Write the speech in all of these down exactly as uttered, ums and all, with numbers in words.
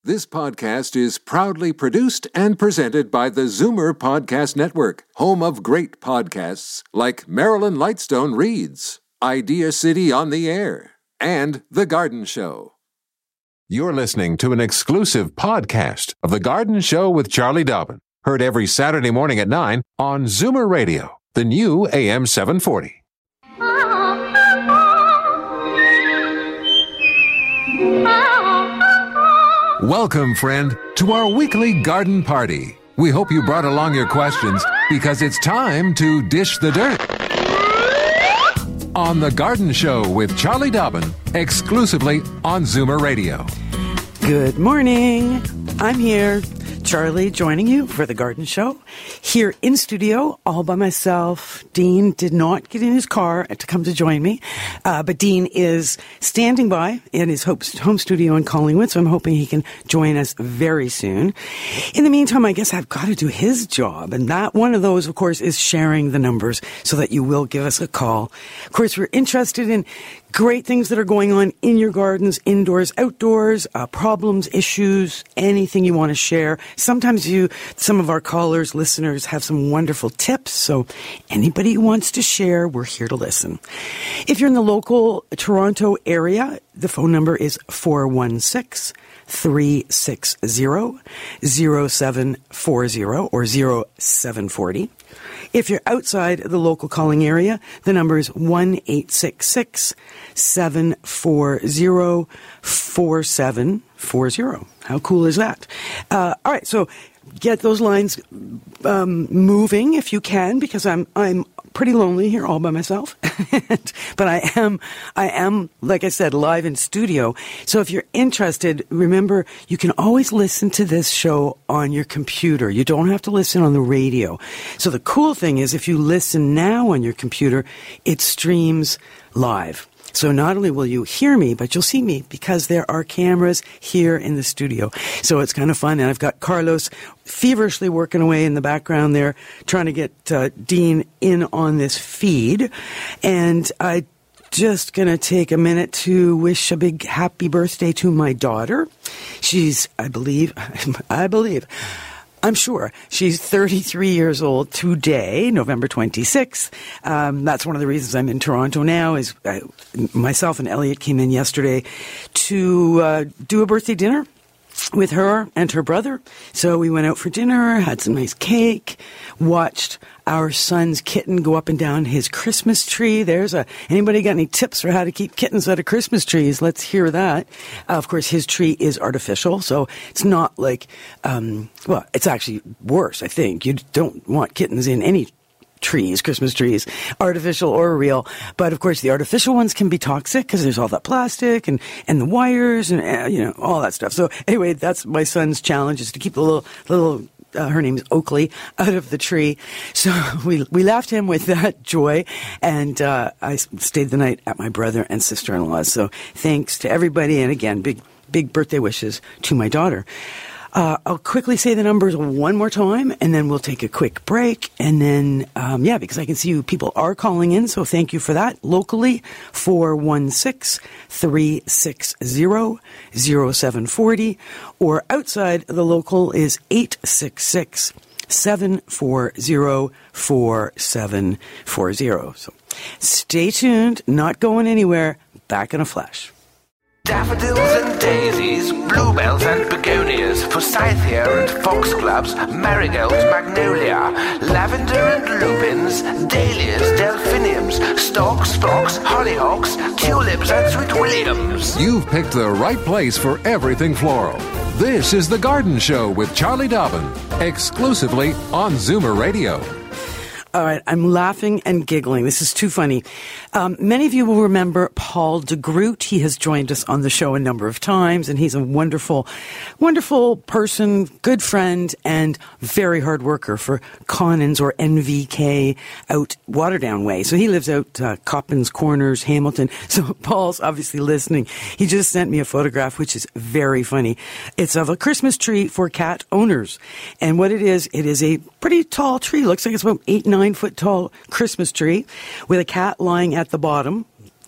This podcast is proudly produced and presented by the Zoomer Podcast Network, home of great podcasts like Marilyn Lightstone Reads, Idea City on the Air, and The Garden Show. You're listening to an exclusive podcast of The Garden Show with Charlie Dobbin, heard every Saturday morning at nine on Zoomer Radio, the new A M seven forty. Welcome, friend, to our weekly garden party. We hope you brought along your questions because it's time to dish the dirt. On The Garden Show with Charlie Dobbin, exclusively on Zoomer Radio. Good morning. I'm here, Charlie, joining you for The Garden Show. Here in studio, all by myself. Dean did not get in his car to come to join me, uh, but Dean is standing by in his home studio in Collingwood, so I'm hoping he can join us very soon. In the meantime, I guess I've got to do his job, and that one of those, of course, is sharing the numbers so that you will give us a call. Of course, we're interested in great things that are going on in your gardens, indoors, outdoors, uh, problems, issues, anything you want to share. Sometimes you, some of our callers, listeners have some wonderful tips. So anybody who wants to share, we're here to listen. If you're in the local Toronto area, the phone number is four one six, three six zero, zero seven four zero or zero seven four zero. If you're outside the local calling area, the number is one eight six six, seven four zero, four seven four zero. How cool is that? Uh, all right, so get those lines um, moving if you can, because I'm I'm pretty lonely here all by myself. But I am, I am, like I said, live in studio. So if you're interested, remember, you can always listen to this show on your computer. You don't have to listen on the radio. So the cool thing is if you listen now on your computer, it streams live. So not only will you hear me, but you'll see me because there are cameras here in the studio. So it's kind of fun. And I've got Carlos feverishly working away in the background there, trying to get uh, Dean in on this feed. And I just going to take a minute to wish a big happy birthday to my daughter. She's, I believe, I believe... I'm sure. She's thirty-three years old today, November twenty-sixth. Um, that's one of the reasons I'm in Toronto now is I, myself and Elliot came in yesterday to uh, do a birthday dinner with her and her brother. So we went out for dinner, had some nice cake, watched our son's kitten go up and down his Christmas tree. There's a, anybody got any tips for how to keep kittens out of Christmas trees? Let's hear that. Uh, of course, his tree is artificial, so it's not like, um, well, it's actually worse, I think. You don't want kittens in any trees, Christmas trees, artificial or real. But of course, the artificial ones can be toxic because there's all that plastic and, and the wires and, uh, you know, all that stuff. So anyway, that's my son's challenge is to keep the little, little, Uh, her name is Oakley, out of the tree. So we we left him with that joy, and uh, I stayed the night at my brother and sister-in-law's. So thanks to everybody, and again, big big birthday wishes to my daughter. Uh, I'll quickly say the numbers one more time, and then we'll take a quick break. And then, um, yeah, because I can see you people are calling in, so thank you for that. Locally, four one six, three six zero, zero seven four zero, or outside the local is eight six six, seven four zero, four seven four zero. So stay tuned, not going anywhere, back in a flash. Daffodils and daisies, bluebells and begonias, forsythia and foxgloves, marigolds, magnolia, lavender and lupins, dahlias, delphiniums, stalks, phlox, hollyhocks, tulips and sweet williams. You've picked the right place for everything floral. This is The Garden Show with Charlie Dobbin, exclusively on Zoomer Radio. All right, I'm laughing and giggling. This is too funny. Um, many of you will remember Paul de Groot. He has joined us on the show a number of times, and he's a wonderful, wonderful person, good friend, and very hard worker for Conans or N V K out Waterdown Way. So he lives out uh, Coppins Corners, Hamilton. So Paul's obviously listening. He just sent me a photograph, which is very funny. It's of a Christmas tree for cat owners. And what it is, it is a pretty tall tree. Looks like it's about eight, nine foot tall Christmas tree with a cat lying at the bottom,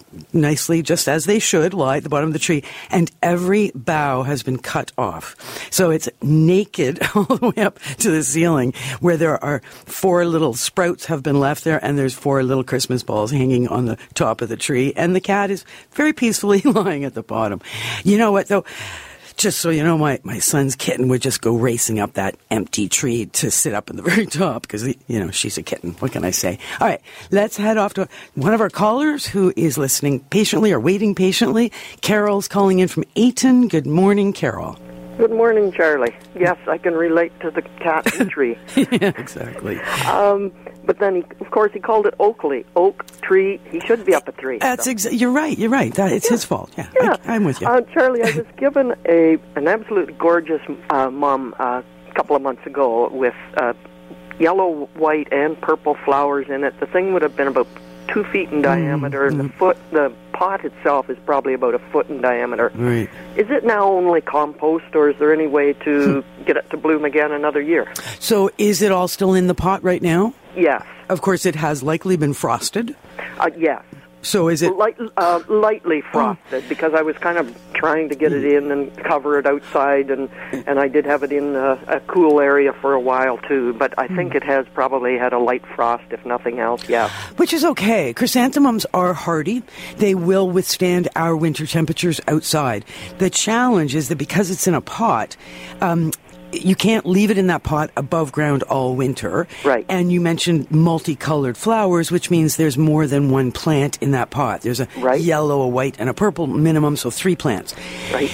nicely, just as they should, lie at the bottom of the tree, and every bough has been cut off. So it's naked all the way up to the ceiling, where there are four little sprouts have been left there, and there's four little Christmas balls hanging on the top of the tree, and the cat is very peacefully lying at the bottom. You know what, though? Just so you know, my, my son's kitten would just go racing up that empty tree to sit up in the very top because, you know, she's a kitten. What can I say? All right, let's head off to one of our callers who is listening patiently or waiting patiently. Carol's calling in from Ayton. Good morning, Carol. Good morning, Charlie. Yes, I can relate to the cat and tree. Yeah, exactly. Um, but then, he, of course, he called it Oakley. Oak, tree. He should be up a tree. That's so. exa- You're right. You're right. That, it's yeah. his fault. Yeah, yeah. I, I'm with you. Uh, Charlie, I was given a an absolutely gorgeous uh, mum uh, a couple of months ago with uh, yellow, white, and purple flowers in it. The thing would have been about two feet in diameter. Mm-hmm. The foot, the pot itself is probably about a foot in diameter. Right. Is it now only compost, or is there any way to get it to bloom again another year? So is it all still in the pot right now? Yes. Of course, it has likely been frosted. Uh, yes. So is it... Light, uh, lightly frosted, oh. because I was kind of trying to get it in and cover it outside, and, and I did have it in a, a cool area for a while, too. But I think it has probably had a light frost, if nothing else, yeah. Which is okay. Chrysanthemums are hardy. They will withstand our winter temperatures outside. The challenge is that because it's in a pot... Um, you can't leave it in that pot above ground all winter. Right. And you mentioned multicolored flowers, which means there's more than one plant in that pot. There's a right. yellow, a white, and a purple minimum, so three plants. Right.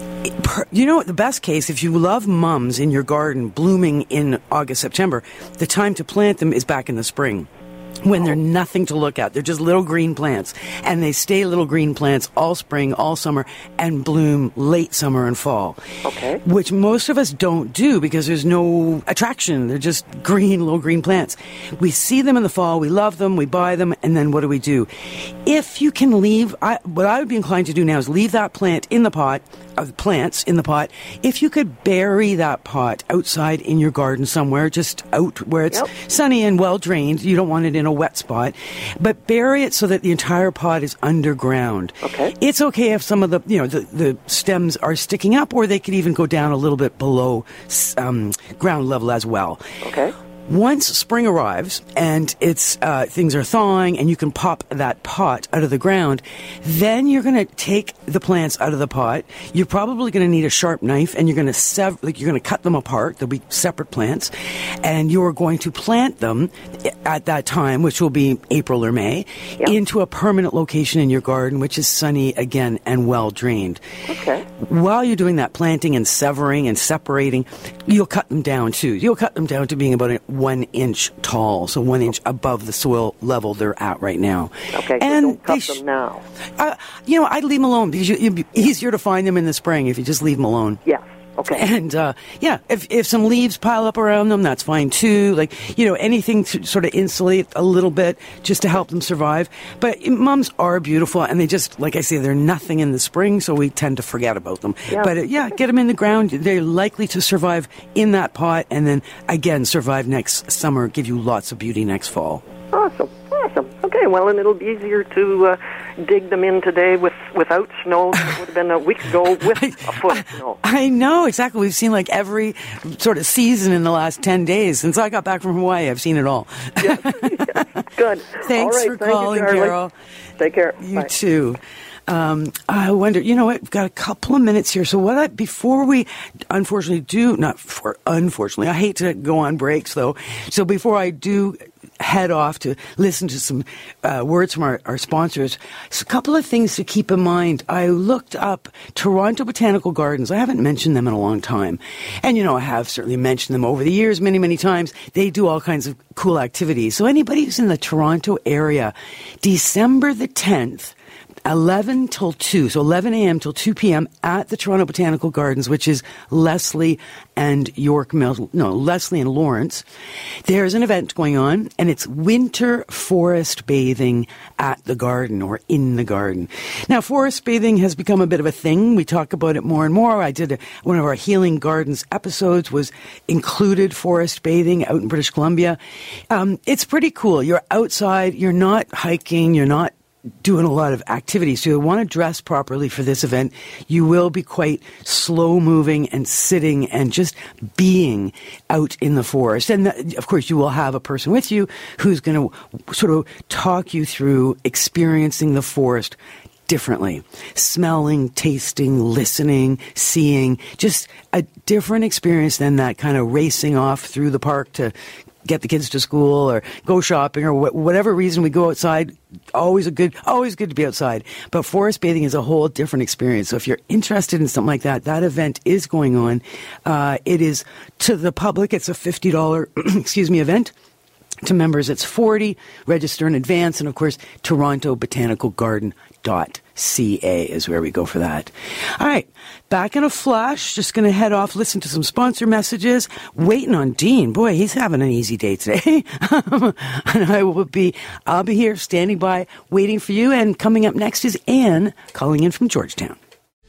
You know what, the best case, if you love mums in your garden blooming in August, September, the time to plant them is back in the spring, when they're nothing to look at. They're just little green plants, and they stay little green plants all spring, all summer, and bloom late summer and fall. Okay. Which most of us don't do because there's no attraction. They're just green, little green plants. We see them in the fall, we love them, we buy them, and then what do we do? If you can leave, I, what I would be inclined to do now is leave that plant in the pot, of plants in the pot. If you could bury that pot outside in your garden somewhere, just out where it's yep. sunny and well drained. You don't want it in a wet spot, but bury it so that the entire pot is underground. Okay. It's okay if some of the, you know, the, the stems are sticking up, or they could even go down a little bit below um, ground level as well. Okay. Once spring arrives and it's uh, things are thawing and you can pop that pot out of the ground, then you're going to take the plants out of the pot. You're probably going to need a sharp knife, and you're going to sev- like you're going to cut them apart. They'll be separate plants, and you're going to plant them at that time, which will be April or May, yep. into a permanent location in your garden, which is sunny again and well drained. Okay. While you're doing that planting and severing and separating, you'll cut them down too. You'll cut them down to being about a one inch tall, so one inch above the soil level they're at right now. Okay, and so don't cut sh- them now. Uh, you know, I'd leave them alone because you, it'd be easier to find them in the spring if you just leave them alone. Yes. Okay. And, uh, yeah, if, if some leaves pile up around them, that's fine too. Like, you know, anything to sort of insulate a little bit just to help them survive. But mums are beautiful, and they just, like I say, they're nothing in the spring, so we tend to forget about them. Yeah. But, uh, yeah, get them in the ground. They're likely to survive in that pot, and then, again, survive next summer, give you lots of beauty next fall. Awesome. Awesome. Okay, well, and it'll be easier to uh, dig them in today with without snow than it would have been a week ago with a foot of snow. I know, exactly. We've seen like every sort of season in the last ten days. Since I got back from Hawaii, I've seen it all. Yes, yes. Good. Thanks all right, for thank calling, you, Carol. Take care. You Bye. too. Um, I wonder, you know what, we've got a couple of minutes here. So what I, before we unfortunately do, not for, unfortunately, I hate to go on breaks though. So before I do head off to listen to some uh, words from our, our sponsors, so a couple of things to keep in mind. I looked up Toronto Botanical Gardens. I haven't mentioned them in a long time. And, you know, I have certainly mentioned them over the years many, many times. They do all kinds of cool activities. So anybody who's in the Toronto area, December the tenth, eleven till two, so eleven a.m. till two p.m. at the Toronto Botanical Gardens, which is Leslie and York Mills, no, Leslie and Lawrence. There's an event going on, and it's winter forest bathing at the garden or in the garden. Now, forest bathing has become a bit of a thing. We talk about it more and more. I did a, one of our Healing Gardens episodes was included forest bathing out in British Columbia. Um, it's pretty cool. You're outside. You're not hiking. You're not doing a lot of activities. So you'll want to dress properly for this event. You will be quite slow moving and sitting and just being out in the forest. And th- of course, you will have a person with you who's going to sort of talk you through experiencing the forest differently. Smelling, tasting, listening, seeing, just a different experience than that kind of racing off through the park to get the kids to school or go shopping or wh- whatever reason we go outside. Always a good, always good to be outside. But forest bathing is a whole different experience. So if you're interested in something like that, that event is going on. Uh, it is to the public. It's a fifty dollars, excuse me, event. To members, it's forty dollars. Register in advance. And, of course, Toronto Botanical Garden dot C A is where we go for that. All right. Back in a flash. Just going to head off, listen to some sponsor messages. Waiting on Dean. Boy, he's having an easy day today. And I will be, I'll be here standing by, waiting for you. And coming up next is Anne calling in from Georgetown.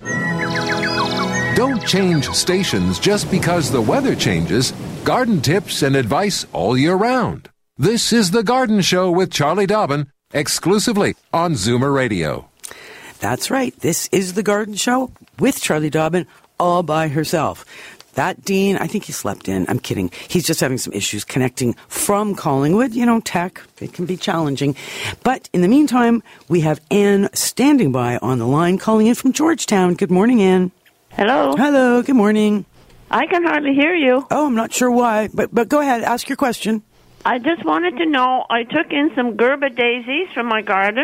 Don't change stations just because the weather changes. Garden tips and advice all year round. This is The Garden Show with Charlie Dobbin, exclusively on Zoomer Radio. That's right. This is The Garden Show with Charlie Dobbin all by herself. That Dean, I think he slept in. I'm kidding. He's just having some issues connecting from Collingwood. You know, tech, it can be challenging. But in the meantime, we have Anne standing by on the line, calling in from Georgetown. Good morning, Anne. Hello. Hello. Good morning. I can hardly hear you. Oh, I'm not sure why, but but go ahead. Ask your question. I just wanted to know, I took in some Gerber daisies from my garden,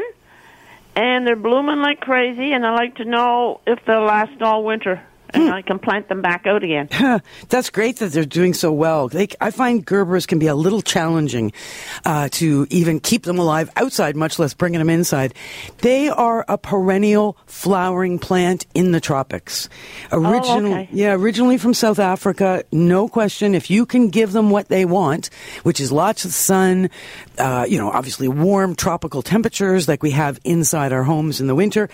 and they're blooming like crazy, and I'd like to know if they'll last all winter, and I can plant them back out again. That's great that they're doing so well. They, I find Gerbers can be a little challenging uh, to even keep them alive outside, much less bringing them inside. They are a perennial flowering plant in the tropics. Original, oh, okay. Yeah, originally from South Africa, no question. If you can give them what they want, which is lots of sun, uh, you know, obviously warm tropical temperatures like we have inside our homes in the winter,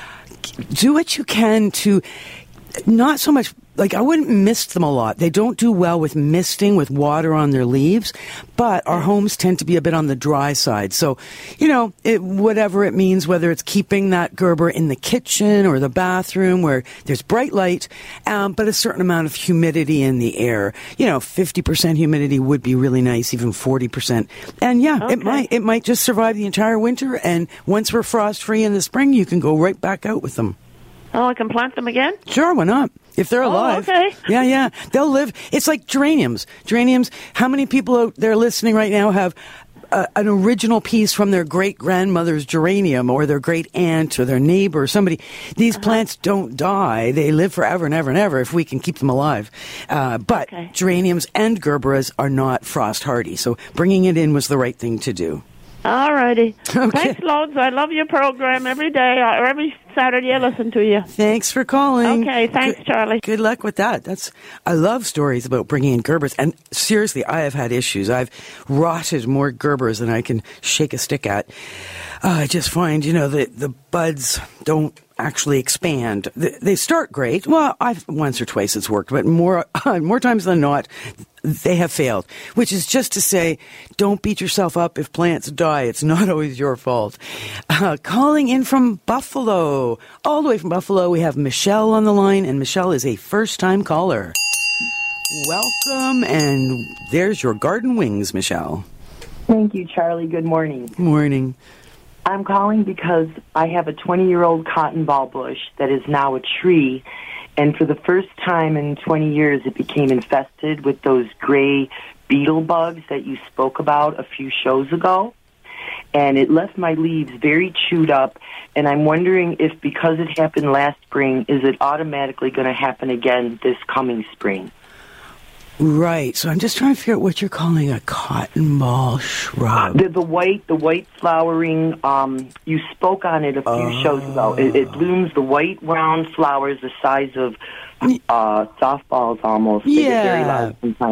do what you can to not so much, like I wouldn't mist them a lot. They don't do well with misting with water on their leaves, but our homes tend to be a bit on the dry side. So, you know, it, whatever it means, whether it's keeping that Gerber in the kitchen or the bathroom where there's bright light, um, but a certain amount of humidity in the air. You know, fifty percent humidity would be really nice, even forty percent. And yeah, okay. it might, it might just survive the entire winter. And once we're frost free in the spring, you can go right back out with them. Oh, I can plant them again? Sure, why not? If they're alive. Oh, okay. Yeah, yeah. They'll live. It's like geraniums. Geraniums, how many people out there listening right now have a, an original piece from their great-grandmother's geranium or their great-aunt or their neighbor or somebody? These uh-huh. plants don't die. They live forever and ever and ever if we can keep them alive. Uh, but okay. geraniums and gerberas are not frost-hardy, so bringing it in was the right thing to do. All righty. Okay. Thanks loads. I love your program every day, or every Saturday I listen to you. Thanks for calling. Okay, thanks, good, Charlie. Good luck with that. That's I love stories about bringing in Gerbers. And seriously, I have had issues. I've rotted more Gerbers than I can shake a stick at. Uh, I just find, you know, the, the buds don't actually expand. They start great. Well, I've once or twice it's worked, but more uh, more times than not, they have failed, which is just to say, don't beat yourself up if plants die. It's not always your fault. Uh, calling in from Buffalo, all the way from Buffalo, we have Michelle on the line, and Michelle is a first-time caller. Welcome, and there's your garden wings, Michelle. Thank you, Charlie. Good morning. Good morning. I'm calling because I have a twenty-year-old cotton ball bush that is now a tree, and for the first time in twenty years, it became infested with those gray beetle bugs that you spoke about a few shows ago, and it left my leaves very chewed up, and I'm wondering if because it happened last spring, is it automatically going to happen again this coming spring? Right. So I'm just trying to figure out what you're calling a cotton ball shrub. The, the white, the white flowering. Um, you spoke on it a few oh. shows ago. It, it blooms the white round flowers the size of uh, softballs almost. They yeah. get very loud sometimes.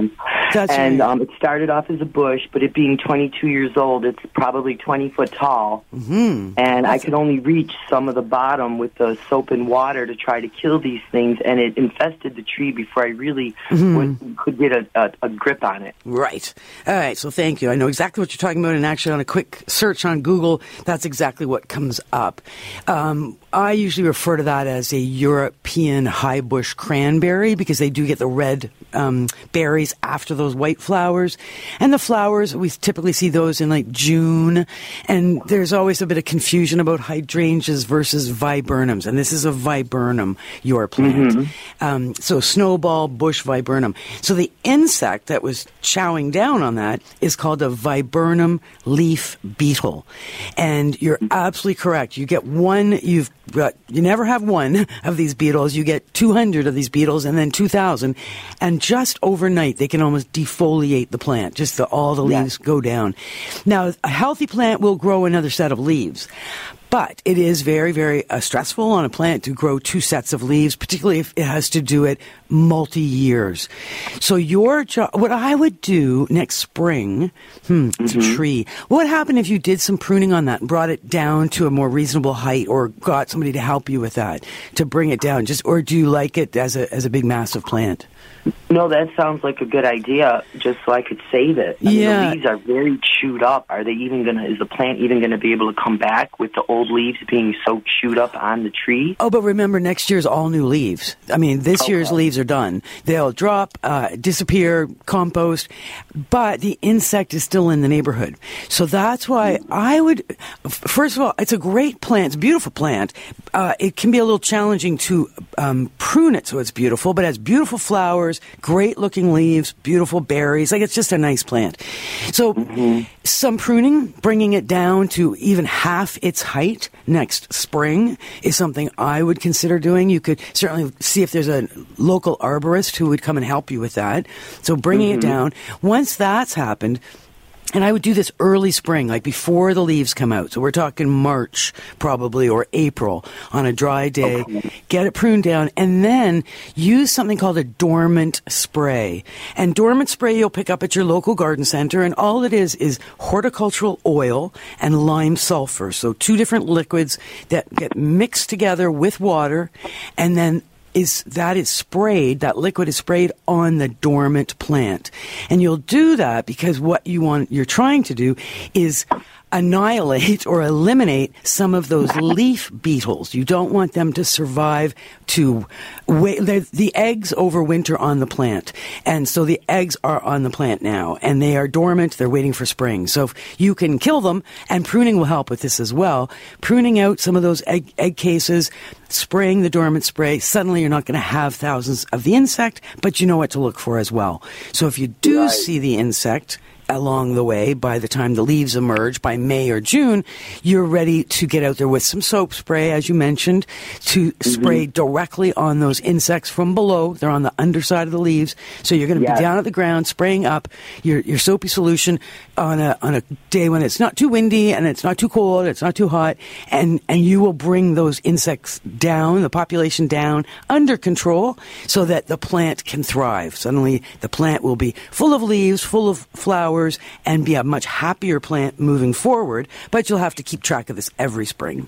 That's and right. um, it started off as a bush, but it being twenty-two years old, it's probably twenty foot tall. Mm-hmm. And I could only reach some of the bottom with the soap and water to try to kill these things, and it infested the tree before I really Mm-hmm. would, could get a, a, a grip on it. Right. All right. So thank you. I know exactly what you're talking about. And actually, on a quick search on Google, that's exactly what comes up. Um, I usually refer to that as a European high bush cranberry because they do get the red um, berries after those white flowers. And the flowers, we typically see those in like June. And there's always a bit of confusion about hydrangeas versus viburnums. And this is a viburnum, your plant. Mm-hmm. Um, so snowball bush viburnum. So the insect that was chowing down on that is called a viburnum leaf beetle. And you're absolutely correct. You get one, you've got, you never have one of these beetles. You get two hundred of these beetles and then two thousand. And just overnight, they can almost defoliate the plant. Just the, all the leaves yeah. go down. Now, a healthy plant will grow another set of leaves. But it is very, very uh, stressful on a plant to grow two sets of leaves, particularly if it has to do it multi-years. So your job, what I would do next spring, hmm, it's mm-hmm. a tree. What would happen if you did some pruning on that and brought it down to a more reasonable height, or got somebody to help you with that to bring it down? Just, or do you like it as a as a big, massive plant? No, that sounds like a good idea, just so I could save it. I yeah. mean, the leaves are very chewed up. Are they even going to, is the plant even going to be able to come back with the old leaves being so chewed up on the tree? Oh, but remember, next year's all new leaves. I mean, this okay. year's leaves are done. They'll drop, uh, disappear, compost, but the insect is still in the neighborhood. So that's why I would, first of all, it's a great plant. It's a beautiful plant. Uh, it can be a little challenging to um, prune it so it's beautiful, but it has beautiful flowers, great looking leaves, beautiful berries. Like, it's just a nice plant. So mm-hmm. some pruning, bringing it down to even half its height next spring is something I would consider doing. You could certainly see if there's a local arborist who would come and help you with that. So bringing mm-hmm. it down. Once that's happened, and I would do this early spring, like before the leaves come out. So we're talking March probably, or April, on a dry day. Okay. Get it pruned down, and then use something called a dormant spray. And dormant spray you'll pick up at your local garden center, and all it is is horticultural oil and lime sulfur. So two different liquids that get mixed together with water, and then is that is sprayed, that liquid is sprayed on the dormant plant. And you'll do that because what you want, you're trying to do is annihilate or eliminate some of those leaf beetles. You don't want them to survive to wait. The eggs overwinter on the plant. And so the eggs are on the plant now, and they are dormant. They're waiting for spring. So if you can kill them, and pruning will help with this as well, pruning out some of those egg, egg cases, spraying the dormant spray, suddenly you're not going to have thousands of the insect, but you know what to look for as well. So if you do right. see the insect along the way, by the time the leaves emerge, by May or June, you're ready to get out there with some soap spray, as you mentioned, to mm-hmm. spray directly on those insects from below. They're on the underside of the leaves. So you're going to yes. be down at the ground, spraying up your, your soapy solution on a on a day when it's not too windy and it's not too cold, it's not too hot, and, and you will bring those insects down, the population down, under control, so that the plant can thrive. Suddenly the plant will be full of leaves, full of flowers, and be a much happier plant moving forward, but you'll have to keep track of this every spring.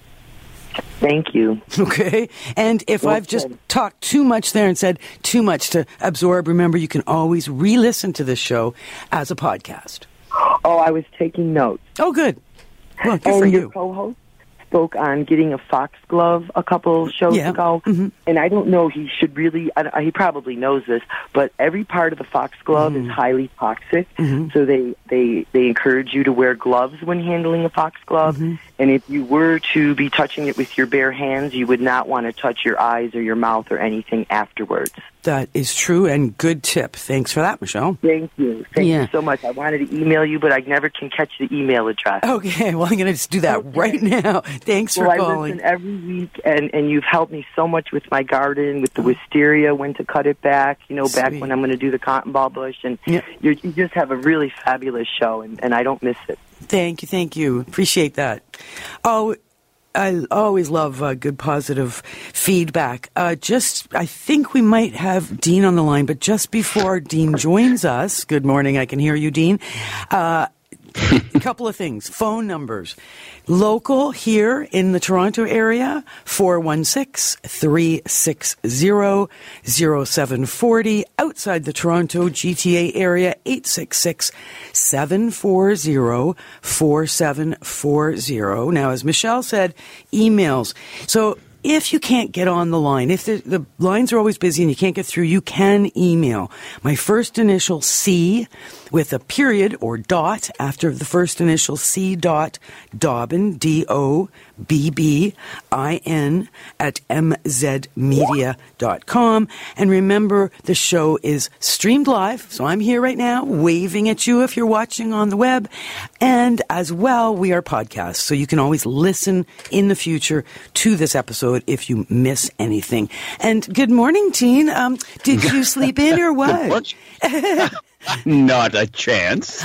Thank you. Okay. And if well, I've just talked too much there and said too much to absorb, remember you can always re-listen to this show as a podcast. Oh, I was taking notes. Oh, good. Well, good and for your you. Co-host spoke on getting a foxglove a couple shows yeah. ago, mm-hmm. and I don't know, he should really, I, he probably knows this, but every part of the foxglove mm-hmm. is highly toxic, mm-hmm. so they, they, they encourage you to wear gloves when handling a foxglove, mm-hmm. and if you were to be touching it with your bare hands, you would not want to touch your eyes or your mouth or anything afterwards. That is true, and good tip. Thanks for that, Michelle. Thank you. Thank yeah. you so much. I wanted to email you, but I never can catch the email address. Okay, well, I'm going to just do that okay. right now. Thanks well, for I calling. I listen every week, and, and you've helped me so much with my garden, with the wisteria, when to cut it back, you know, Sweet. back when I'm going to do the cotton ball bush, and yeah. you're, you just have a really fabulous show, and, and I don't miss it. Thank you, thank you. Appreciate that. Oh, I always love uh, good positive feedback. Uh, just, I think we might have Dean on the line, but just before Dean joins us, good morning, I can hear you, Dean. Uh, a couple of things. Phone numbers. Local here in the Toronto area, four one six, three six zero, zero seven four zero. Outside the Toronto G T A area, eight six six, seven four zero, four seven four zero. Now, as Michelle said, emails. So if you can't get on the line, if the, the lines are always busy and you can't get through, you can email. My first initial C with a period or dot after the first initial C dot Dobbin, D O B B I N, at m z media dot com. And remember, the show is streamed live, so I'm here right now waving at you if you're watching on the web. And as well, we are podcasts, so you can always listen in the future to this episode if you miss anything. And good morning, Dean. Um, did you sleep in or what? Not a chance.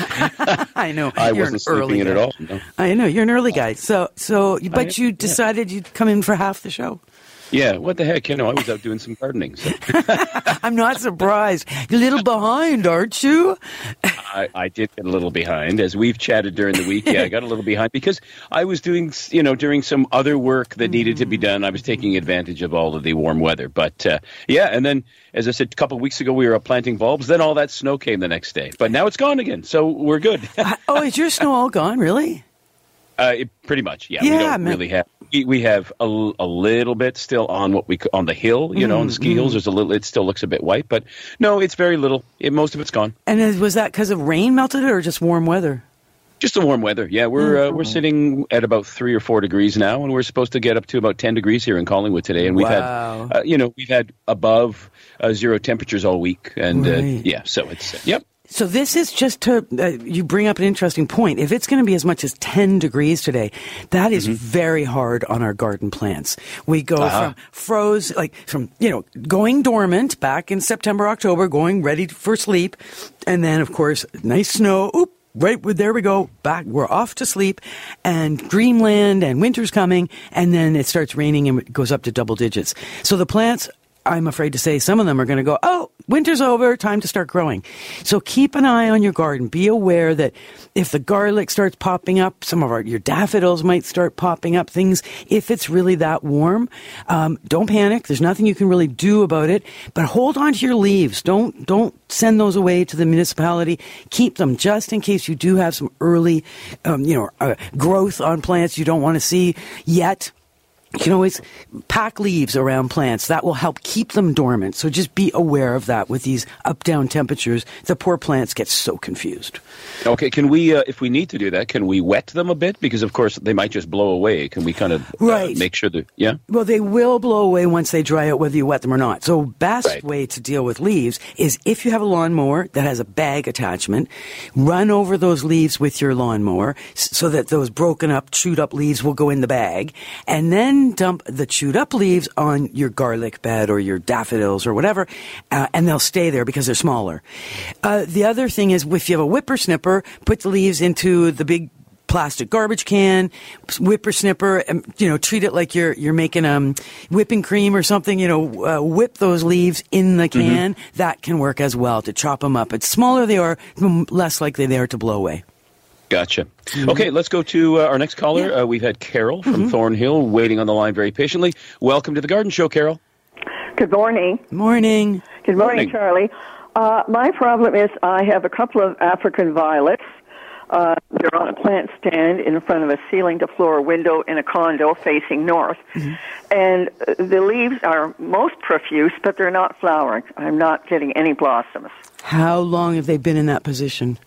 I know. I you're wasn't an sleeping early in guy. at all. No. I know. You're an early guy. So, so, but I, you decided yeah. you'd come in for half the show. Yeah, what the heck? You know, I was out doing some gardening. So. I'm not surprised. You're a little behind, aren't you? I, I did get a little behind. As we've chatted during the week, yeah, I got a little behind because I was doing, you know, during some other work that needed to be done. I was taking advantage of all of the warm weather. But, uh, yeah, and then, as I said, a couple of weeks ago, we were up planting bulbs. Then all that snow came the next day. But now it's gone again, so we're good. uh, oh, is your snow all gone, really? Uh, it, pretty much, yeah. yeah we don't man. really have. We, we have a, a little bit still on what we on the hill, you know, mm, on the ski mm. hills. There's a little. It still looks a bit white, but no, it's very little. It, most of it's gone. And was that because of rain melted it, or just warm weather? Just the warm weather. Yeah, we're mm. uh, we're sitting at about three or four degrees now, and we're supposed to get up to about ten degrees here in Collingwood today. And we've wow. had, uh, you know, we've had above uh, zero temperatures all week, and right. uh, yeah, so it's uh, yep. So this is just to, uh, you bring up an interesting point. If it's going to be as much as ten degrees today, that is mm-hmm. very hard on our garden plants. We go uh-huh. from froze, like from, you know, going dormant back in September, October, going ready for sleep. And then, of course, nice snow. Oop, right, there we go. Back, we're off to sleep. And dreamland and winter's coming. And then it starts raining and it goes up to double digits. So the plants, I'm afraid to say, some of them are going to go, oh, winter's over, time to start growing. So keep an eye on your garden. Be aware that if the garlic starts popping up, some of our your daffodils might start popping up, things, if it's really that warm, um, don't panic. There's nothing you can really do about it, but hold on to your leaves. Don't, don't send those away to the municipality. Keep them just in case you do have some early, um, you know, uh, growth on plants you don't want to see yet. You can always pack leaves around plants. That will help keep them dormant. So just be aware of that with these up-down temperatures. The poor plants get so confused. Okay, can we, uh, if we need to do that, can we wet them a bit? Because, of course, they might just blow away. Can we kind of uh, right. make sure that, yeah? Well, they will blow away once they dry out, whether you wet them or not. So best right. way to deal with leaves is if you have a lawnmower that has a bag attachment, run over those leaves with your lawnmower so that those broken up, chewed up leaves will go in the bag. And then dump the chewed up leaves on your garlic bed or your daffodils or whatever, uh, and they'll stay there because they're smaller. Uh, the other thing is if you have a whippersnipper, put the leaves into the big plastic garbage can, whippersnipper, and, you know, treat it like you're you're making um whipping cream or something, you know, uh, whip those leaves in the can. Mm-hmm. That can work as well to chop them up. It's smaller they are, the less likely they are to blow away. Gotcha. Mm-hmm. Okay, let's go to uh, our next caller. Yeah. Uh, we've had Carol from mm-hmm. Thornhill waiting on the line very patiently. Welcome to the Garden Show, Carol. Good morning. Morning. Good morning, morning. Charlie. Uh, my problem is I have a couple of African violets. Uh, they're on a plant stand in front of a ceiling-to-floor window in a condo facing north. Mm-hmm. And the leaves are most profuse, but they're not flowering. I'm not getting any blossoms. How long have they been in that position?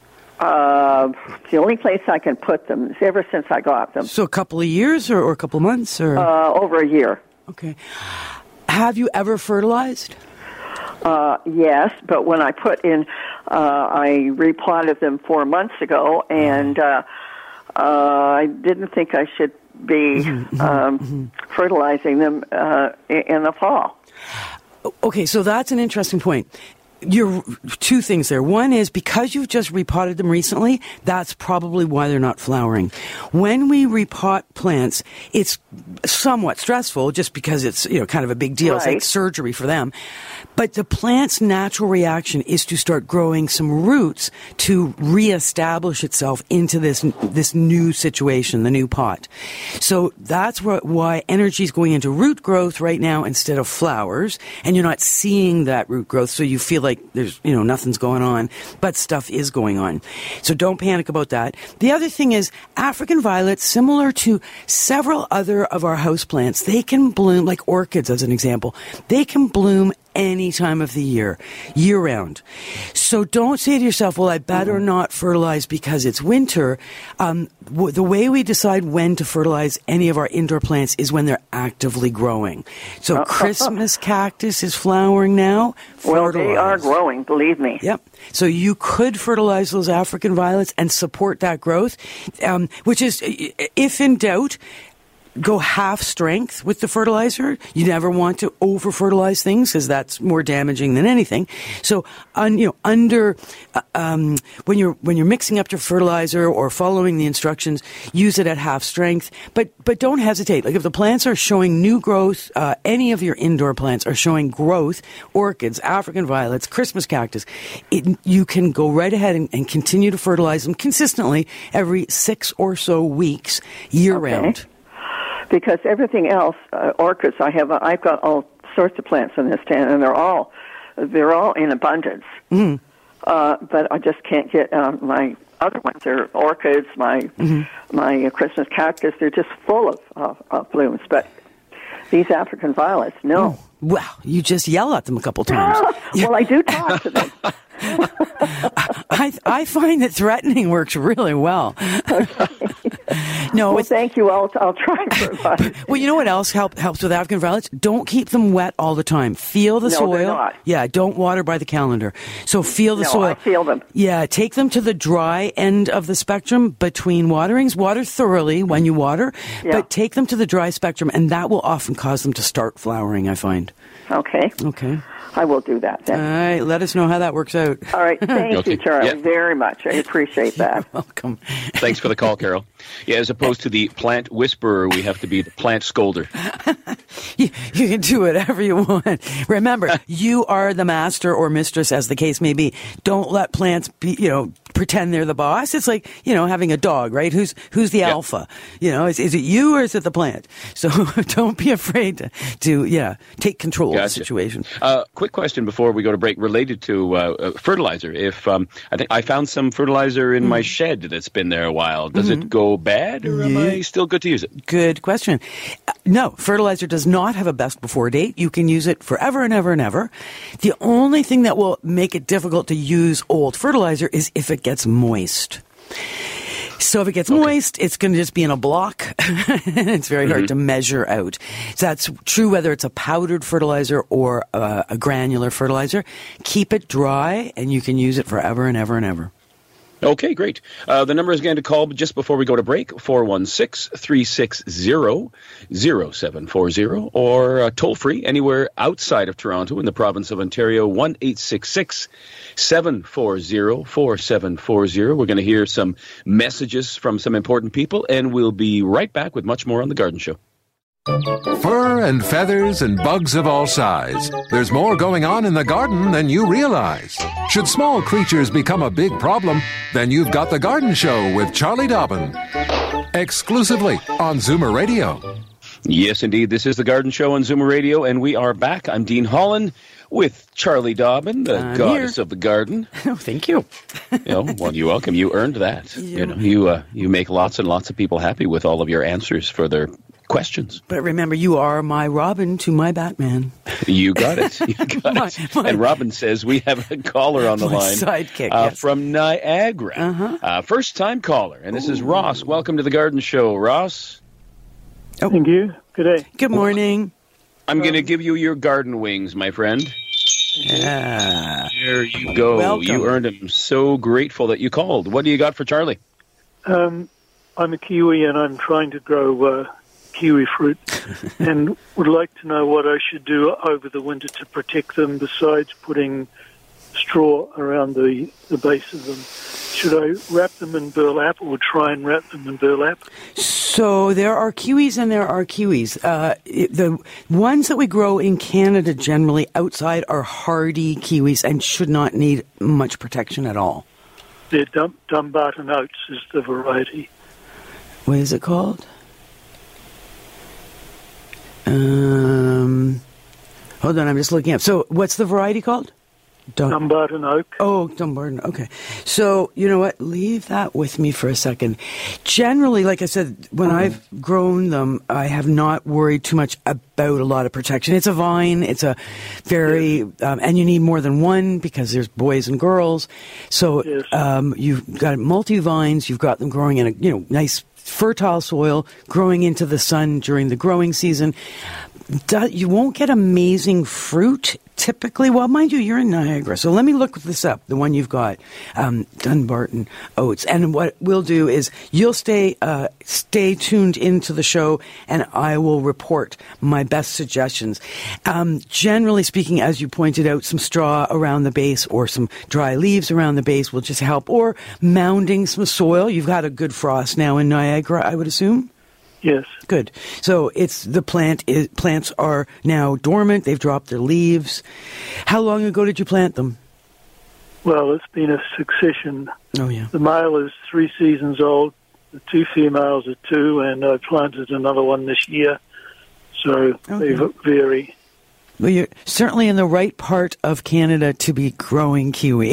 Uh, the only place I can put them is ever since I got them. So a couple of years or, or a couple of months? Or uh, over a year. Okay. Have you ever fertilized? Uh, yes, but when I put in, uh, I repotted them four months ago, and uh, uh, I didn't think I should be mm-hmm, um, mm-hmm. fertilizing them uh, in the fall. Okay, so that's an interesting point. You're two things there. One is because you've just repotted them recently, that's probably why they're not flowering. When we repot plants, it's somewhat stressful just because it's, you know, kind of a big deal. Right. It's like surgery for them. But the plant's natural reaction is to start growing some roots to reestablish itself into this this new situation, the new pot. So that's what, why energy is going into root growth right now instead of flowers, and you're not seeing that root growth, so you feel like there's, you know, nothing's going on, but stuff is going on. So don't panic about that. The other thing is African violets, similar to several other of our houseplants, they can bloom, like orchids as an example, they can bloom any time of the year, year-round. So don't say to yourself, well, I better mm-hmm. not fertilize because it's winter. Um, w- the way we decide when to fertilize any of our indoor plants is when they're actively growing. So Christmas cactus is flowering now. Well, they are growing, believe me. Yep. So you could fertilize those African violets and support that growth, um, which is, if in doubt, go half strength with the fertilizer. You never want to over fertilize things because that's more damaging than anything. So, un, you know, under uh, um, when you're when you're mixing up your fertilizer or following the instructions, use it at half strength. But but don't hesitate. Like if the plants are showing new growth, uh, any of your indoor plants are showing growth, orchids, African violets, Christmas cactus, it, you can go right ahead and, and continue to fertilize them consistently every six or so weeks, year okay. round. Because everything else, uh, orchids, I have, uh, I've got all sorts of plants in this stand, and they're all, they're all in abundance. Mm-hmm. Uh, but I just can't get uh, my other ones. They're orchids, my mm-hmm. my uh, Christmas cactus. They're just full of, uh, of blooms. But these African violets, no. Oh, well, you just yell at them a couple times. Well, I do talk to them. I I find that threatening works really well. Okay. No, well, thank you. I'll I'll try for advice. Well, you know what else help, helps with African violets? Don't keep them wet all the time. Feel the no, soil. They're not. Yeah, don't water by the calendar. So feel the no, soil. I feel them. Yeah, take them to the dry end of the spectrum between waterings. Water thoroughly when you water, yeah. but take them to the dry spectrum, and that will often cause them to start flowering, I find. Okay. Okay. I will do that then. All right, let us know how that works out. All right, thank okay. you, Charlie, yeah. very much. I appreciate that. You're welcome. Thanks for the call, Carol. Yeah, as opposed to the plant whisperer, we have to be the plant scolder. you, you can do whatever you want. Remember, you are the master or mistress, as the case may be. Don't let plants be, you know, pretend they're the boss. It's like, you know, having a dog, right? Who's who's the yep. alpha? You know, is, is it you or is it the plant? So don't be afraid to, to yeah, take control gotcha. of the situation. Uh, quick question before we go to break related to uh, uh, fertilizer. If um, I think I found some fertilizer in mm. my shed that's been there a while, does mm-hmm. it go bad or am yeah. I still good to use it? Good question. Uh, no, fertilizer does not have a best before date. You can use it forever and ever and ever. The only thing that will make it difficult to use old fertilizer is if it gets moist. So if it gets okay. moist, it's going to just be in a block. It's very mm-hmm. hard to measure out. So that's true whether it's a powdered fertilizer or a, a granular fertilizer. Keep it dry, and you can use it forever and ever and ever. Okay, great. Uh, the number is going to call just before we go to break, four one six, three six zero, zero seven four zero, or uh, toll-free anywhere outside of Toronto in the province of Ontario, one eight six six, seven four zero, four seven four zero. We're going to hear some messages from some important people, and we'll be right back with much more on The Garden Show. Fur and feathers and bugs of all size. There's more going on in the garden than you realize. Should small creatures become a big problem, then you've got The Garden Show with Charlie Dobbin. Exclusively on Zoomer Radio. Yes, indeed. This is The Garden Show on Zoomer Radio, and we are back. I'm Dean Holland with Charlie Dobbin, the I'm goddess here. of the garden. Oh, thank you. You know, well, you're welcome. You earned that. Yeah. You know, you uh, you make lots and lots of people happy with all of your answers for their questions. But remember, you are my Robin to my Batman. You got it. You got my, it. My, and Robin says we have a caller on the my line. Sidekick, uh, yes. From Niagara. Uh-huh. Uh, first-time caller. And this Ooh. is Ross. Welcome to The Garden Show, Ross. Oh. Thank you. Good day. Good morning. I'm um, going to give you your garden wings, my friend. Yeah. There you go. Welcome. You earned them. So grateful that you called. What do you got for Charlie? Um, I'm a Kiwi and I'm trying to grow uh, kiwi fruit and would like to know what I should do over the winter to protect them besides putting straw around the, the base of them. Should I wrap them in burlap or try and wrap them in burlap? So there are kiwis and there are kiwis. Uh, it, the ones that we grow in Canada generally outside are hardy kiwis and should not need much protection at all. They're Dum- Dumbarton Oats is the variety. What is it called? Um, hold on, I'm just looking up. So what's the variety called? Dum- Dumbarton Oak. Oh, Dumbarton. Okay. So, you know what? Leave that with me for a second. Generally, like I said, when I've grown them, I have not worried too much about a lot of protection. It's a vine. It's a very, um, and you need more than one because there's boys and girls. So, Yes. um, you've got multi-vines. You've got them growing in a, you know, nice fertile soil, growing into the sun during the growing season. You won't get amazing fruit typically. Well, mind you, you're in Niagara, so let me look this up, the one you've got, um, Dumbarton Oats. And what we'll do is you'll stay uh, stay tuned into the show, and I will report my best suggestions. Um, generally speaking, as you pointed out, some straw around the base or some dry leaves around the base will just help, or mounding some soil. You've got a good frost now in Niagara, I would assume? Yes. Good. So it's the plant is, plants are now dormant. They've dropped their leaves. How long ago did you plant them? Well, it's been a succession. Oh, yeah. The male is three seasons old. The two females are two, and I planted another one this year. So Okay. they vary. Well, you're certainly in the right part of Canada to be growing kiwi.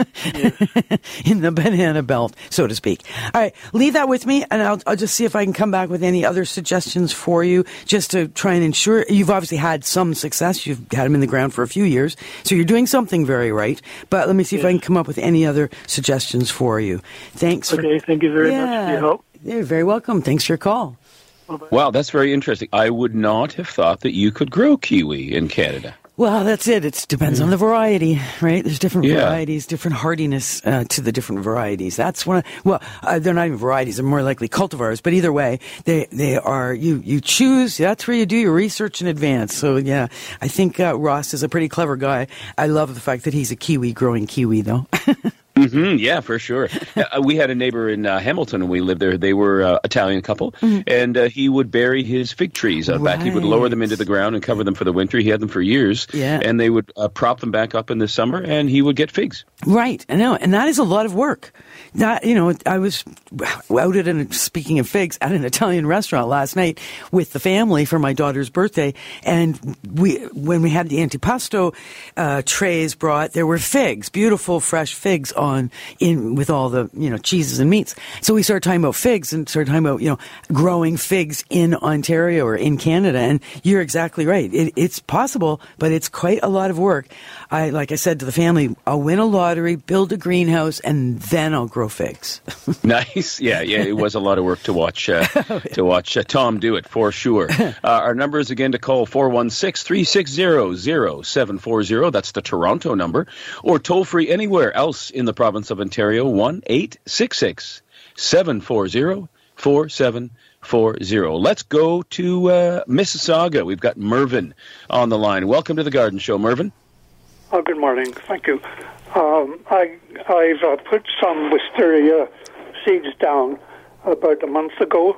In the banana belt, so to speak. All right, leave that with me, and I'll, I'll just see if I can come back with any other suggestions for you, just to try and ensure. You've obviously had some success. You've had them in the ground for a few years, so you're doing something very right. But let me see if I can come up with any other suggestions for you. Thanks. Okay, for, thank you very yeah, much for your help. You're very welcome. Thanks for your call. Wow, that's very interesting. I would not have thought that you could grow kiwi in Canada. Well, that's it. It depends on the variety, right? There's different Yeah. varieties, different hardiness uh, to the different varieties. That's one. Of, well, uh, they're not even varieties; they're more likely cultivars. But either way, they they are. You you choose. That's where you do your research in advance. So yeah, I think uh, Ross is a pretty clever guy. I love the fact that he's a kiwi growing kiwi, though. Mm-hmm, yeah, for sure. uh, we had a neighbor in uh, Hamilton when we lived there. They were uh, Italian couple, mm-hmm. and uh, he would bury his fig trees out right. back. He would lower them into the ground and cover them for the winter. He had them for years, yeah. and they would uh, prop them back up in the summer, and he would get figs. Right, I know, and that is a lot of work. That you know, I was out at an, speaking of figs, at an Italian restaurant last night with the family for my daughter's birthday, and we when we had the antipasto uh, trays brought, there were figs, beautiful fresh figs on in with all the you know cheeses and meats. So we started talking about figs and started talking about you know growing figs in Ontario or in Canada, and you're exactly right. It, it's possible, but it's quite a lot of work. I like I said to the family, I'll win a lottery, build a greenhouse, and then I'll grow figs. Nice, yeah, yeah. It was a lot of work to watch uh, to watch uh, Tom do it for sure. Uh, our number is again to call four one six, three six zero, zero seven four zero. That's the Toronto number, or toll free anywhere else in the province of Ontario. One eight six six seven four zero four seven four zero. Let's go to uh, Mississauga. We've got Mervyn on the line. Welcome to the Garden Show, Mervyn. Oh, good morning. Thank you. Um, I, I've uh, put some wisteria seeds down about a month ago,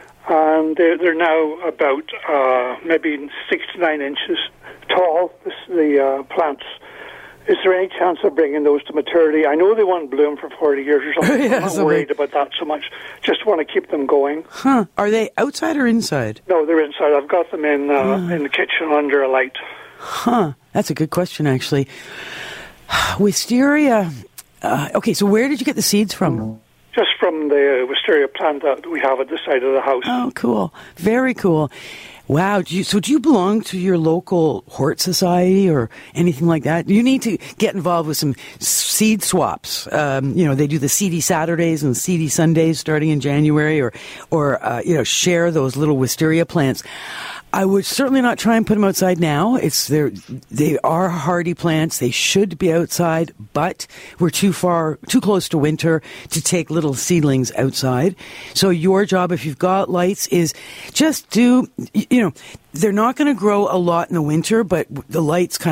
and they're, they're now about uh, maybe six to nine inches tall, this, the uh, plants. Is there any chance of bringing those to maturity? I know they won't bloom for forty years or something. Yeah, I'm not so worried they... about that so much. Just want to keep them going. Huh. Are they outside or inside? No, they're inside. I've got them in, uh, uh. in the kitchen under a light. Huh. That's a good question, actually. Wisteria. Uh, okay, so where did you get the seeds from? Just from the wisteria plant that we have at the side of the house. Oh, cool. Very cool. Wow. Do you, so do you belong to your local Hort Society or anything like that? You need to get involved with some seed swaps. Um, you know, they do the Seedy Saturdays and Seedy Sundays starting in January, or, or uh, you know, share those little wisteria plants. I would certainly not try and put them outside now. It's they're, they are hardy plants. They should be outside, but we're too far, too close to winter to take little seedlings outside. So your job, if you've got lights, is just do, you know, they're not going to grow a lot in the winter, but the lights kind of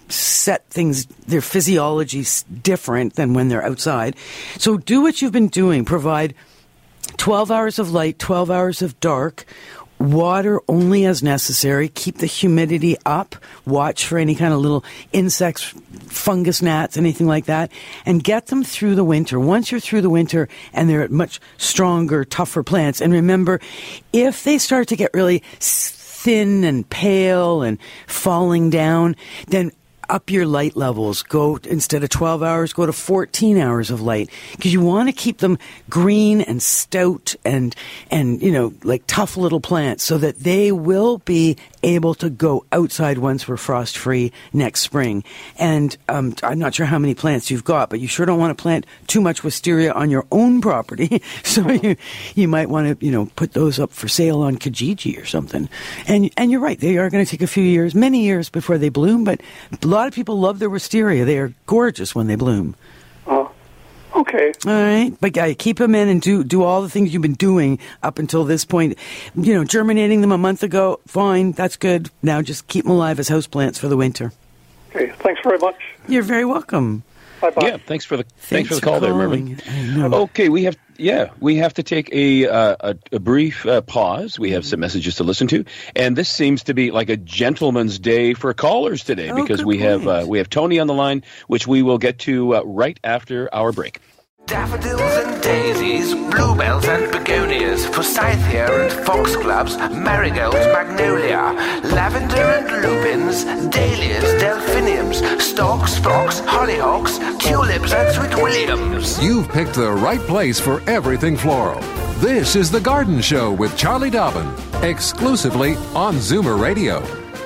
set things, their physiology's different than when they're outside. So do what you've been doing. Provide twelve hours of light, twelve hours of dark, water only as necessary. Keep the humidity up. Watch for any kind of little insects, fungus gnats, anything like that, and get them through the winter. Once you're through the winter and they're much stronger, tougher plants, and remember, if they start to get really thin and pale and falling down, then up your light levels. Go, instead of twelve hours, go to fourteen hours of light, because you want to keep them green and stout and, and, you know, like tough little plants, so that they will be able to go outside once we're frost free next spring. And um, I'm not sure how many plants you've got, but you sure don't want to plant too much wisteria on your own property. So you you might want to, you know, put those up for sale on Kijiji or something. And and you're right, they are going to take a few years, many years before they bloom, but a lot of people love their wisteria. They are gorgeous when they bloom. Oh, okay. All right, but uh, keep them in and do do all the things you've been doing up until this point. You know, germinating them a month ago, fine, that's good. Now just keep them alive as houseplants for the winter. Okay, thanks very much. You're very welcome. Bye-bye. Yeah, thanks for the thanks, Thanks for the for call there, calling. Mervyn. Okay, we have yeah we have to take a uh, a, a brief uh, pause. We have some messages to listen to, and this seems to be like a gentleman's day for callers today, Oh, because good we have point. uh, we have Tony on the line, which we will get to uh, right after our break. Daffodils and daisies, bluebells and begonias, forsythia and foxgloves, marigolds, magnolia, lavender and lupins, dahlias, delphiniums, stalks, phlox, hollyhocks, tulips and sweet williams. You've picked the right place for everything floral. This is The Garden Show with Charlie Dobbin, exclusively on Zoomer Radio.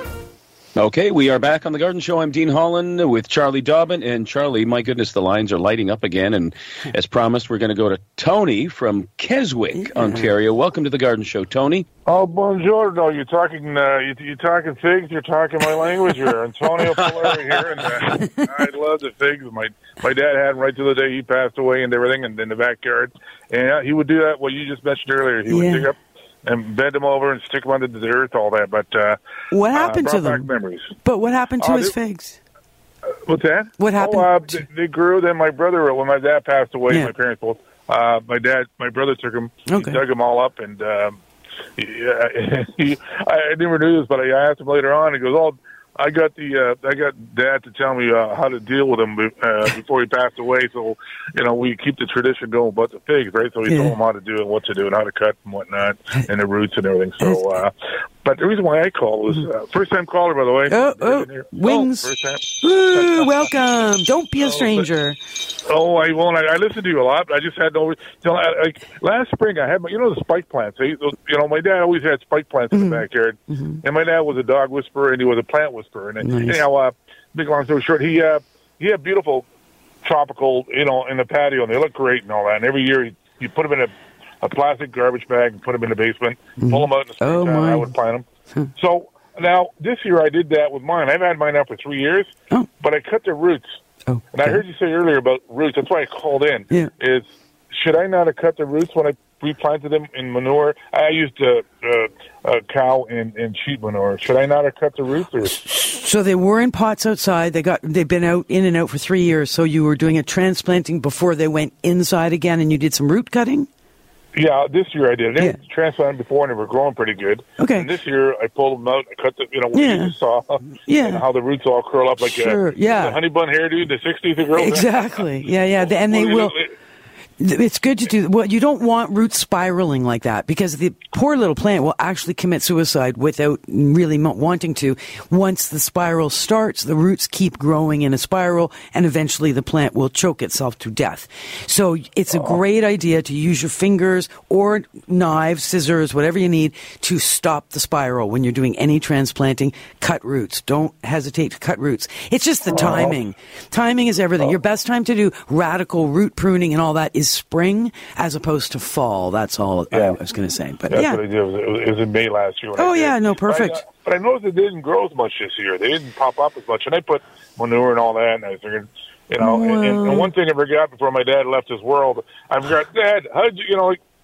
Okay, we are back on The Garden Show. I'm Dean Holland with Charlie Dobbin. And Charlie, my goodness, the lines are lighting up again. And as promised, we're going to go to Tony from Keswick, Yeah. Ontario. Welcome to The Garden Show, Tony. Oh, buongiorno. You're talking, uh, you, you're talking figs. You're talking my language here. Antonio Polari here, and uh, I love the figs. My my dad had them right to the day he passed away and everything, and in the backyard. And uh, he would do that. What you just mentioned earlier, he Yeah. would dig up and bend them over and stick them under the earth, all that. But uh, What happened uh, to brought them? back memories. But what happened to Uh, his they- figs? What's that? What happened? Oh, uh, they, they grew. Then my brother, when my dad passed away, Yeah. my parents both. Uh, my dad, my brother took them. Okay. He dug them all up, and um, he, uh, he, I never knew this, but I asked him later on. He goes, "Oh, I got the uh, I got Dad to tell me uh, how to deal with him uh, before he passed away. So, you know, we keep the tradition going about the figs, right? So he Yeah. told him how to do it, what to do, and how to cut and whatnot, and the roots and everything. So, uh, but the reason why I called was uh, first time caller, by the way. Oh, oh, wings. Oh, first time. Ooh, welcome. Don't be a stranger. Oh, I won't. I, I listen to you a lot, but I just had no. You know, I- like last spring, I had my, you know, the spike plants. They, those- you know, my dad always had spike plants in the backyard, and my dad was a dog whisperer, and he was a plant whisperer. And Nice. anyhow, uh, big long story short, he uh, he had beautiful tropical, you know, in the patio, and they look great and all that. And every year, he, you put them in a, a plastic garbage bag and put them in the basement, pull them out in the Oh, springtime. my. I would plant them. So now this year, I did that with mine. I've had mine now for three years, Oh. but I cut the roots. Oh, And I okay. heard you say earlier about roots. That's why I called in. Yeah. Is should I not have cut the roots when I replanted them in manure? I used uh, uh, uh, cow and, and sheep manure. Should I not have cut the roots? Or? So they were in pots outside. They got they've been out in and out for three years. So you were doing a transplanting before they went inside again, and you did some root cutting. Yeah, this year I did. I Yeah. didn't transplant them before, and they were growing pretty good. Okay. And this year I pulled them out. I cut the, you know, what Yeah. you just saw. Yeah. And how the roots all curl up like Sure, a, yeah. the honey bun hairdo, the sixties they grow. Exactly. Yeah, yeah. And they Well, will. it- It's good to do. Well, you don't want roots spiraling like that, because the poor little plant will actually commit suicide without really mo- wanting to. Once the spiral starts, the roots keep growing in a spiral, and eventually the plant will choke itself to death. So it's a great idea to use your fingers or knives, scissors, whatever you need to stop the spiral when you're doing any transplanting. Cut roots. Don't hesitate to cut roots. It's just the timing. Timing is everything. Your best time to do radical root pruning and all that is spring as opposed to fall. That's all I Yeah. was going to say. But That's yeah. what I did. It was, it was- it was in May last year. When Oh, I did. yeah, no, But I- perfect. But I, noticed it didn't grow as much this year. They didn't pop up as much. And I put manure and all that, and I figured, you know, and, and, and one thing I forgot before my dad left this world, I forgot, Dad, how did you, you know, like,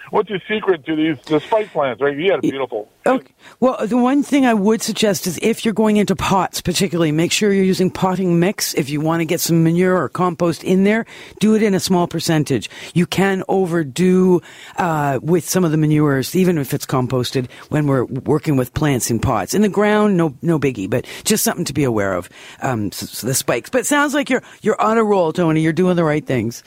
what's your secret to these the spike plants? Right, you had a beautiful. Okay. Well, the one thing I would suggest is if you're going into pots, particularly, make sure you're using potting mix. If you want to get some manure or compost in there, do it in a small percentage. You can overdo uh, with some of the manures, even if it's composted, when we're working with plants in pots. In the ground, no no biggie, but just something to be aware of. Um, so, so the spikes. But it sounds like you're you're on a roll, Tony. You're doing the right things.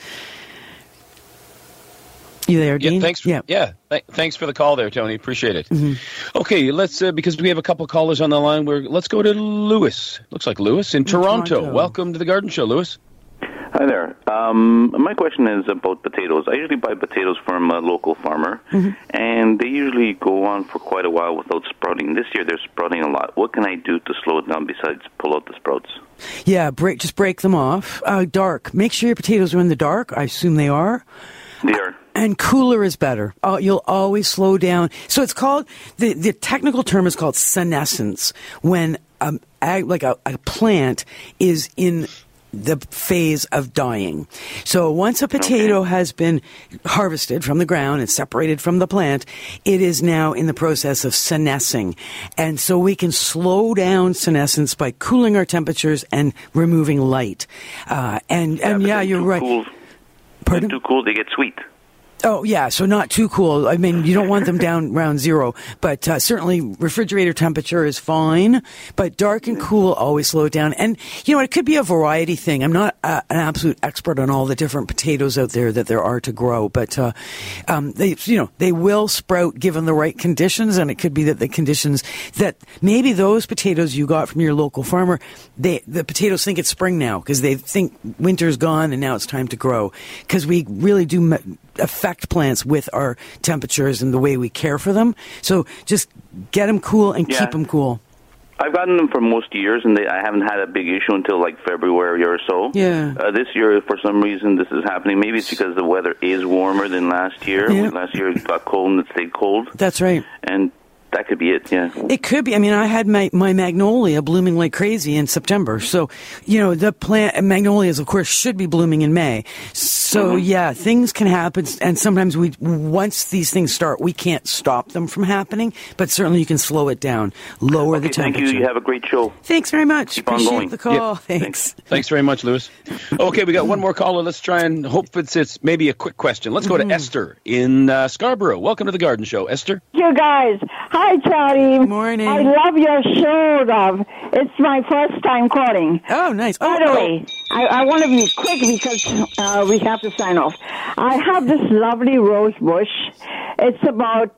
You there, Dean? Yeah, thanks. Yeah. yeah th- thanks for the call there, Tony. Appreciate it. Mm-hmm. Okay, let's uh, because we have a couple callers on the line. We're let's go to Lewis. Looks like Lewis in, in Toronto. Toronto. Welcome to the Garden Show, Lewis. Hi there. Um, my question is about potatoes. I usually buy potatoes from a local farmer, mm-hmm. and they usually go on for quite a while without sprouting. This year they're sprouting a lot. What can I do to slow it down besides pull out the sprouts? Yeah, break just break them off. Uh, dark. Make sure your potatoes are in the dark. I assume they are. They are. And cooler is better. Uh, you'll always slow down. So it's called, the, the technical term is called senescence, when um, ag, like a, a plant is in the phase of dying. So once a potato okay. has been harvested from the ground and separated from the plant, it is now in the process of senescing. And so we can slow down senescence by cooling our temperatures and removing light. Uh, and, yeah, and yeah, you're right. Cool. Pardon? Too cool, they get sweet. Oh, yeah, so not too cool. I mean, you don't want them down around zero, but uh, certainly refrigerator temperature is fine, but dark and cool always slow it down. And, you know, it could be a variety thing. I'm not uh, an absolute expert on all the different potatoes out there that there are to grow, but, uh, um, they, you know, they will sprout given the right conditions, and it could be that the conditions that maybe those potatoes you got from your local farmer, they the potatoes think it's spring now because they think winter's gone and now it's time to grow, because we really do me- affect plants with our temperatures and the way we care for them. So just get them cool and yeah. keep them cool. I've gotten them for most years, and they, I haven't had a big issue until like February or so. Yeah. Uh, this year, for some reason, this is happening. Maybe it's because the weather is warmer than last year. Yeah. Last year it got cold and it stayed cold. That's right. And that could be it, yeah. It could be. I mean, I had my, my magnolia blooming like crazy in September. So, you know, the plant, magnolias, of course, should be blooming in May. So, mm-hmm. yeah, things can happen. And sometimes we, once these things start, we can't stop them from happening. But certainly you can slow it down, lower okay, the temperature. Thank you. You have a great show. Thanks very much. Keep Appreciate on going. the call. Yep. Thanks. Thanks very much, Lewis. Okay, we got one more caller. Let's try and hope it's, it's maybe a quick question. Let's go to mm-hmm. Esther in uh, Scarborough. Welcome to the Garden Show, Esther. You guys. Hi, Charlie. Good morning. I love your show, love. It's my first time calling. Oh, nice. By oh, the way, I, I want to be quick because uh, we have to sign off. I have this lovely rose bush. It's about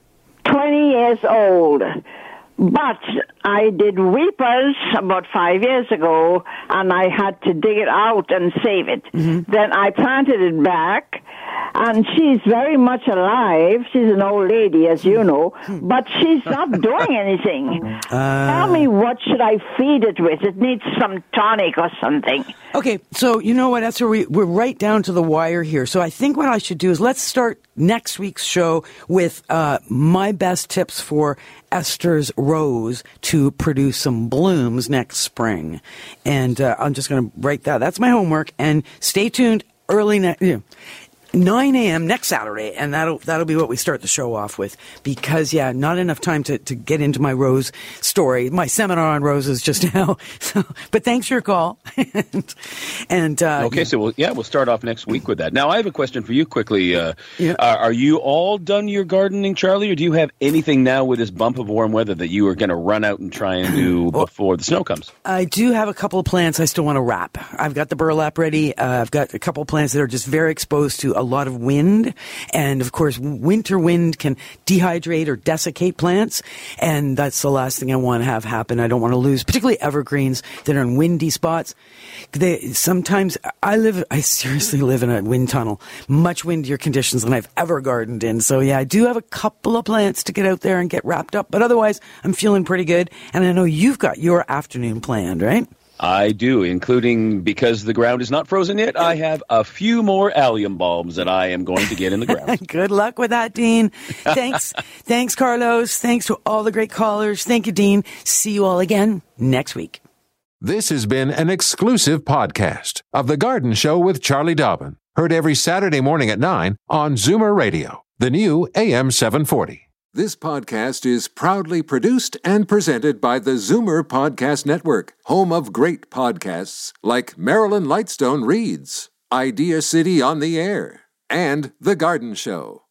twenty years old. But I did weepers about five years ago, and I had to dig it out and save it. Mm-hmm. Then I planted it back, and she's very much alive. She's an old lady, as you know, but she's not doing anything. Uh, Tell me, what should I feed it with? It needs some tonic or something. Okay, so you know what, Esther, we, we're right down to the wire here. So I think what I should do is let's start next week's show with uh, my best tips for Esther's rose to produce some blooms next spring. And uh, I'm just going to write that. That's my homework. And stay tuned early next... You know, nine a.m. next Saturday, and that'll that'll be what we start the show off with. Because, yeah, not enough time to, to get into my rose story, my seminar on roses just now. So, but thanks for your call. and, and uh, okay, yeah. so we'll, yeah, we'll start off next week with that. Now, I have a question for you quickly. Uh, yeah. are, are you all done your gardening, Charlie, or do you have anything now with this bump of warm weather that you are going to run out and try and do well, before the snow comes? I do have a couple of plants I still want to wrap. I've got the burlap ready. Uh, I've got a couple of plants that are just very exposed to a lot of wind, and of course winter wind can dehydrate or desiccate plants, and that's the last thing I want to have happen. I don't want to lose particularly evergreens that are in windy spots. They sometimes I live I seriously live in a wind tunnel, much windier conditions than I've ever gardened in. So yeah, I do have a couple of plants to get out there and get wrapped up, but otherwise I'm feeling pretty good. And I know you've got your afternoon planned, right? I do, including, because the ground is not frozen yet, I have a few more allium bulbs that I am going to get in the ground. Good luck with that, Dean. Thanks. Thanks, Carlos. Thanks to all the great callers. Thank you, Dean. See you all again next week. This has been an exclusive podcast of The Garden Show with Charlie Dobbin. Heard every Saturday morning at nine on Zoomer Radio. the new A M seven forty. This podcast is proudly produced and presented by the Zoomer Podcast Network, home of great podcasts like Marilyn Lightstone Reads, Idea City on the Air, and The Garden Show.